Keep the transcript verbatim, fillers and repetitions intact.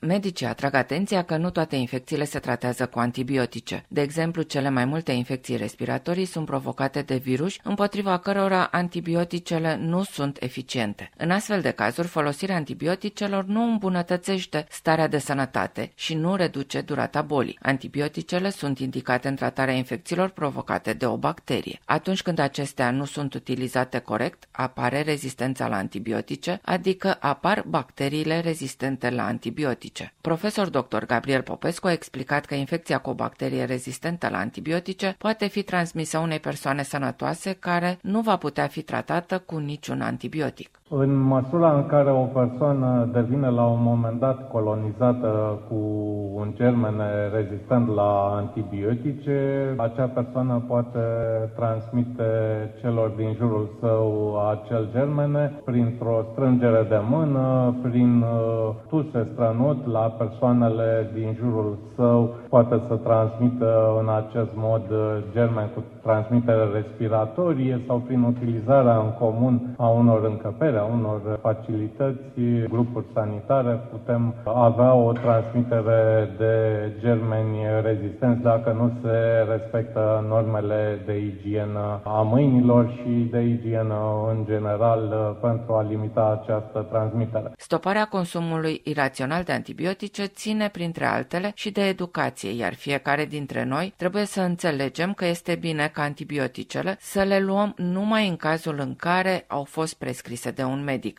Medicii atrag atenția că nu toate infecțiile se tratează cu antibiotice. De exemplu, cele mai multe infecții respiratorii sunt provocate de virus, împotriva cărora antibioticele nu sunt eficiente. În astfel de cazuri, folosirea antibioticelor nu îmbunătățește starea de sănătate și nu reduce durata bolii. Antibioticele sunt indicate în tratarea infecțiilor provocate de o bacterie. Atunci când acestea nu sunt utilizate corect, apare rezistența la antibiotice, adică apar bacteriile rezistente la antibiotice. Profesor doctor Gabriel Popescu a explicat că infecția cu o bacterie rezistentă la antibiotice poate fi transmisă unei persoane sănătoase care nu va putea fi tratată cu niciun antibiotic. În măsura în care o persoană devine la un moment dat colonizată cu un germen rezistent la antibiotice, acea persoană poate transmite celor din jurul său acel germene printr-o strângere de mână, prin tuse strănut la persoanele din jurul său, poate să transmită în acest mod germen cu transmitere respiratorie sau prin utilizarea în comun a unor încăperi, a unor facilități, grupuri sanitare, putem avea o transmitere de germeni rezistenți dacă nu se respectă normele de igienă a mâinilor și de igienă în general pentru a limita această transmitere. Stoparea consumului irațional de antibiotice ține, printre altele, și de educație, iar fiecare dintre noi trebuie să înțelegem că este bine ca antibioticele să le luăm numai în cazul în care au fost prescrise de un medic.